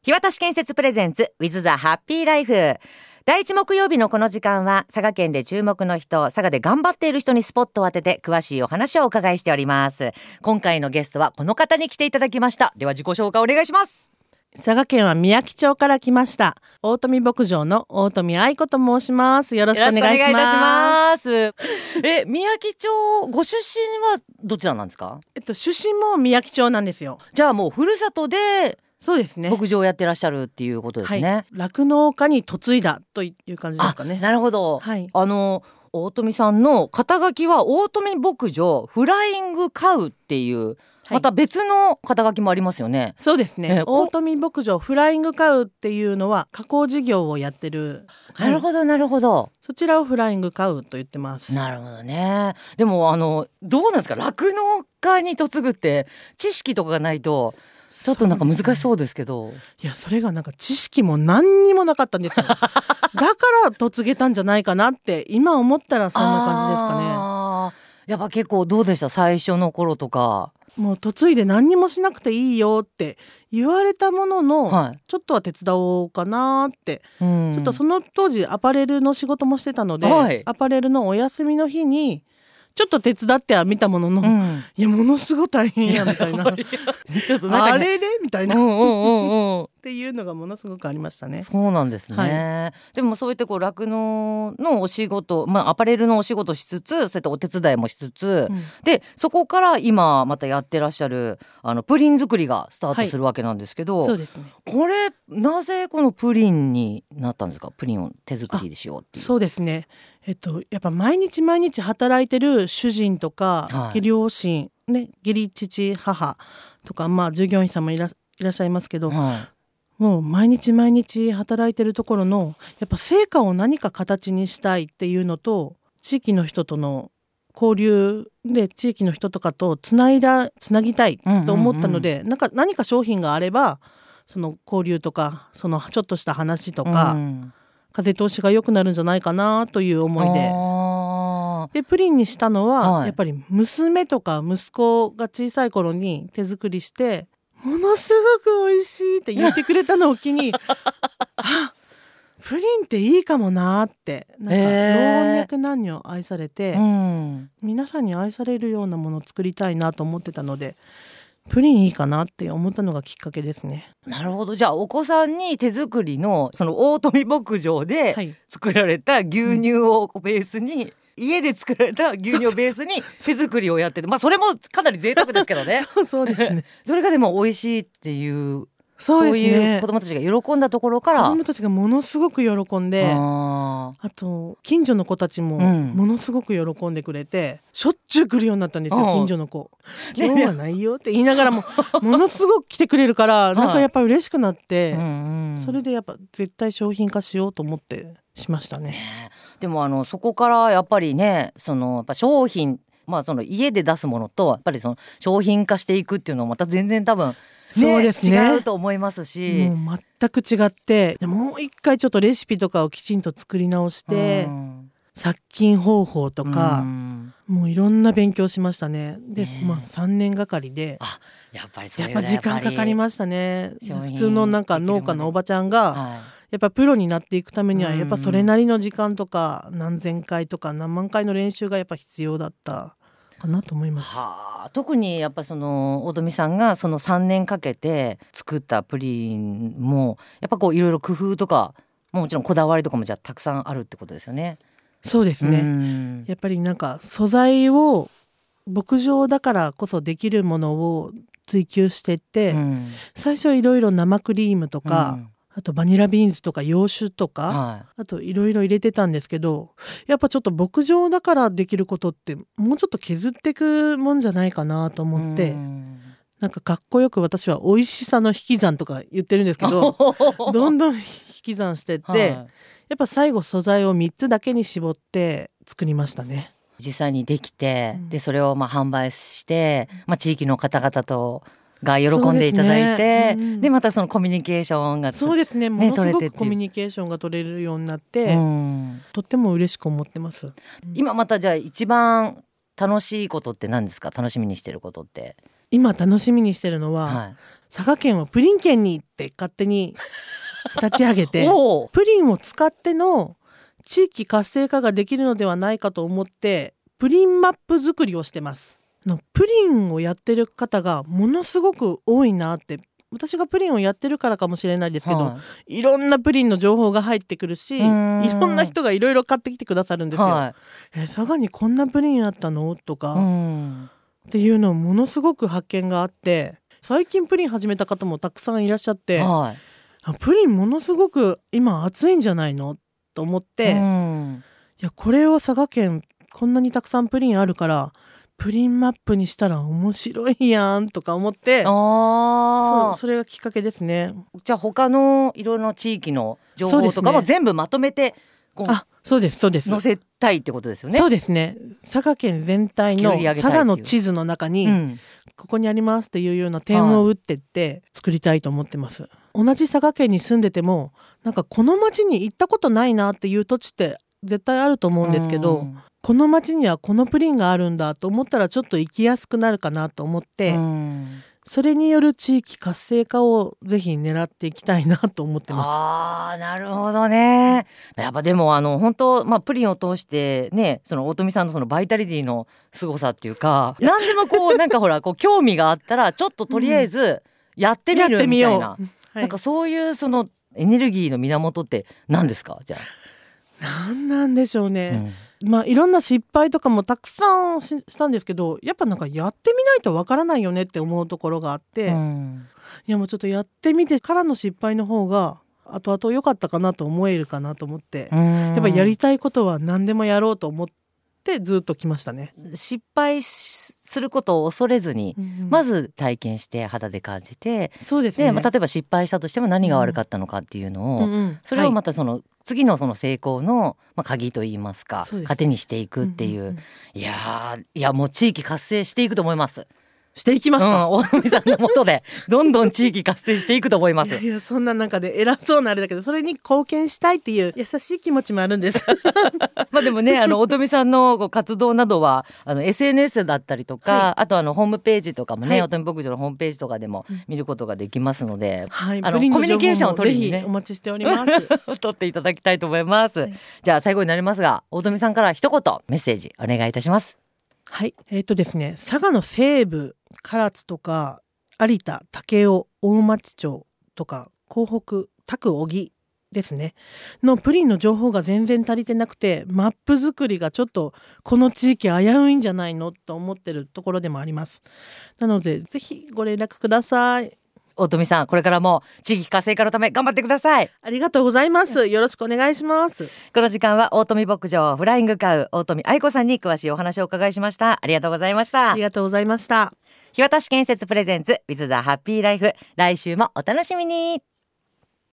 木渡建設プレゼンツ with the happy life。第一木曜日のこの時間は佐賀県で注目の人、佐賀で頑張っている人にスポットを当てて詳しいお話をお伺いしております。今回のゲストはこの方に来ていただきました。では自己紹介お願いします。 佐賀県は宮城町から来ました大富牧場の大富愛子と申します。よろしくお願いします。 よろしくお願いいたします。宮城町ご出身はどちらなんですか？ 出身も宮城町なんですよ。 じゃあもうふるさとでそうですね、 牧場をやってらっしゃるっていうことですね。 酪農家に嫁いだという感じですかね。 なるほど、 はい、 大富さんの肩書きは大富牧場フライングカウっていうまた別の肩書きもありますよね。 そうですね、大富牧場フライングカウっていうのは加工事業をやってる、 なるほどなるほど、 そちらをフライングカウと言ってます。 なるほどね。でもどうなんですか、酪農家に嫁ぐって知識とかがないとちょっとなんか難しそうですけど。 いや、それがなんか知識も何にもなかったんですよだから嫁げたんじゃないかなって今思ったらそんな感じですかね。 やっぱ結構どうでした、最初の頃とか。 もう嫁いで何にもしなくていいよって言われたものの、ちょっとは手伝おうかなって、ちょっとその当時アパレルの仕事もしてたので、アパレルのお休みの日にちょっと手伝っては見たものの、いやものすごい大変やみたいなちょっとなんか、ね、 あれれみたいなっていうのがものすごくありましたね。 そうなんですね、でもそうやって酪農のお仕事、アパレルのお仕事しつつ、そうやってお手伝いもしつつ、でそこから今またやってらっしゃるプリン作りがスタートするわけなんですけど、 そうですね、 これなぜこのプリンになったんですか？プリンを手作りでしようっていう。 そうですね、やっぱ毎日毎日働いてる主人とか、義両親、ね、義理父母とか、従業員さんもいらっしゃいますけど、もう毎日毎日働いてるところのやっぱ成果を何か形にしたいっていうのと、地域の人との交流で地域の人とかとつなぎたいと思ったので、何か商品があればその交流とかそのちょっとした話とか、風通しが良くなるんじゃないかなという思いでプリンにしたのは、やっぱり娘とか息子が小さい頃に手作りしてものすごく美味しいって言ってくれたのを機にあ、プリンっていいかもなって、なんか老若男女愛されて、皆さんに愛されるようなものを作りたいなと思ってたので、プリンいいかなって思ったのがきっかけですね。 なるほど。じゃあお子さんに手作りのその大富牧場で作られた牛乳をベースに、家で作られた牛乳をベースに手作りをやってて、それもかなり贅沢ですけどねそうですねそれがでも美味しいっていう、 そういう子どもたちが喜んだところから、 子どもたちがものすごく喜んで、あと近所の子たちもものすごく喜んでくれて、しょっちゅう来るようになったんですよ、近所の子。今日はないよって言いながらもものすごく来てくれるからなんかやっぱ嬉しくなって、それでやっぱ絶対商品化しようと思ってしましたね。 でもそこからやっぱりね、やっぱ商品、その家で出すものとやっぱりその商品化していくっていうのはまた全然多分そうですね、 違うと思いますし、 もう全く違って、もう一回ちょっとレシピとかをきちんと作り直して、殺菌方法とか、もういろんな勉強しましたね。で、3年がかりで、 やっぱり時間かかりましたね。普通のなんか農家のおばちゃんが、やっぱプロになっていくためにはやっぱそれなりの時間とか何千回とか何万回の練習がやっぱ必要だったかなと思います。 特にやっぱその大富さんがその3年かけて作ったプリンもやっぱこういろいろ工夫とかもちろんこだわりとかもじゃあたくさんあるってことですよね。 そうですね、やっぱりなんか素材を牧場だからこそできるものを追求していって、最初いろいろ生クリームとか、あとバニラビーンズとか洋酒とか、あといろいろ入れてたんですけど、やっぱちょっと牧場だからできることってもうちょっと削っていくもんじゃないかなと思って、なんかかっこよく私は美味しさの引き算とか言ってるんですけどどんどん引き算してって、やっぱ最後素材を3つだけに絞って作りましたね。 実際にできて、でそれを販売して、地域の方々とが喜んでいただいて、でまたそのコミュニケーションがそうですね、ものすごくコミュニケーションが取れるようになって、とっても嬉しく思ってます。 今またじゃあ一番楽しいことって何ですか？楽しみにしてることって。 今楽しみにしてるのは、 佐賀県をプリン県にって勝手に立ち上げてプリンを使っての地域活性化ができるのではないかと思ってプリンマップ作りをしてます。プリンをやってる方がものすごく多いなって、私がプリンをやってるからかもしれないですけど、いろんなプリンの情報が入ってくるし、いろんな人がいろいろ買ってきてくださるんですよ。佐賀にこんなプリンあったのとかっていうのをものすごく発見があって、最近プリン始めた方もたくさんいらっしゃって、プリンものすごく今熱いんじゃないのと思って、いやこれを佐賀県こんなにたくさんプリンあるからプリンマップにしたら面白いやんとか思って、それがきっかけですね。 じゃあ他のいろんな地域の情報とかも全部まとめてそうです載せたいってことですよね。 そうですね。佐賀県全体の佐賀の地図の中に、ここにありますっていうような点を打ってって作りたいと思ってます。同じ佐賀県に住んでてもなんかこの町に行ったことないなっていう土地って絶対あると思うんですけど、この町にはこのプリンがあるんだと思ったらちょっと行きやすくなるかなと思って、それによる地域活性化をぜひ狙っていきたいなと思ってます。 なるほどね。やっぱでも本当、プリンを通してね、その大富さんのそのバイタリティの凄さっていうか、何でもなんかほら興味があったらちょっととりあえずやってみるみたいな、なんかそういうそのエネルギーの源って何ですか？じゃあ何なんでしょうね。いろんな失敗とかもたくさんしたんですけど、やっぱなんかやってみないとわからないよねって思うところがあって、いやもうちょっとやってみてからの失敗の方が後々良かったかなと思えるかなと思って、やっぱやりたいことは何でもやろうと思ってずっと来ましたね。 失敗することを恐れずに、まず体験して肌で感じて、 そうですね。 例えば失敗したとしても何が悪かったのかっていうのを、それをまたその次のその成功の鍵といいますか、糧にしていくっていう、いやもう地域活性していくと思います。 していきますか？ 大富さんの下でどんどん地域活性していくと思います。 いやそんな中で偉そうなあれだけど、それに貢献したいっていう優しい気持ちもあるんですでもね、大富さんの活動などはSNS だったりとか、あとホームページとかもね、大富牧場のホームページとかでも見ることができますので、コミュニケーションを取りにね、 お待ちしております取っていただきたいと思います、じゃあ最後になりますが、大富さんから一言メッセージお願いいたします。 はい、ですね、佐賀の西部唐津とか有田、武雄、大町町とか江北、多久小木ですねのプリンの情報が全然足りてなくて、マップ作りがちょっとこの地域危ういんじゃないのと思ってるところでもあります。なのでぜひご連絡ください。 大富さん、これからも地域活性化のため頑張ってください。 ありがとうございます。よろしくお願いします。 この時間は大富牧場フライングカウ大富愛子さんに詳しいお話をお伺いしました。ありがとうございました。 ありがとうございました。 日渡建設プレゼンツ With the Happy Life、来週もお楽しみに。